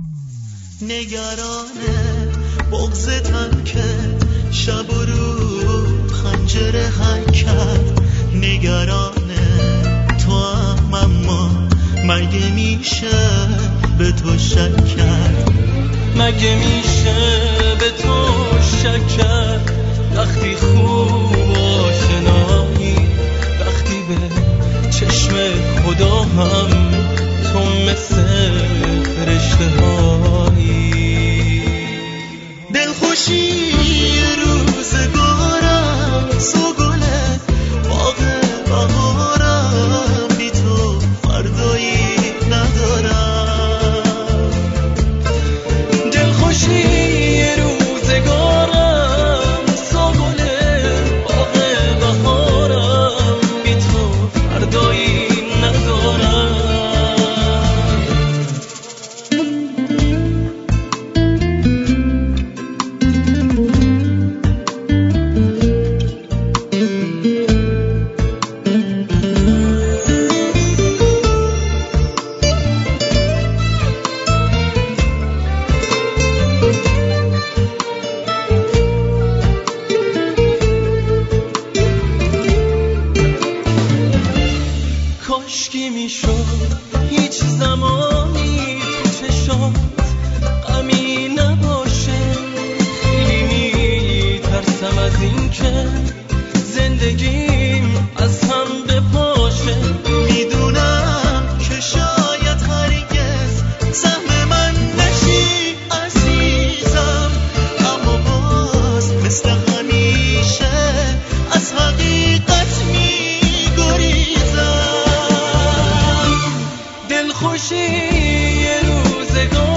نگرانه بغضتم که شب و رو پنجره حل کرد. نگرانه تو هم اما مگه میشه به تو شک کرد؟ مگه میشه به تو شک کرد؟ وقتی خوب آشنایی، وقتی به چشم خدا هم تو مثل فرشته هایی. دلخوشی روزگارم سوگله باغ بهارم، بی تو فردایی ندارم. دلخوشی روزگارم سوگله باغ بهارم، بی تو فردایی ندارم. کاشکی میشد هیچ زمانی تو چشات غمی نباشه. خیلی میترسم از این که زندگیم از هم بپاشه. میدونم که شاید هرگز سهم من نشی عزیزم، اما باز مثل همیشه از حقیقت میگریزم. دلخوشی روزگار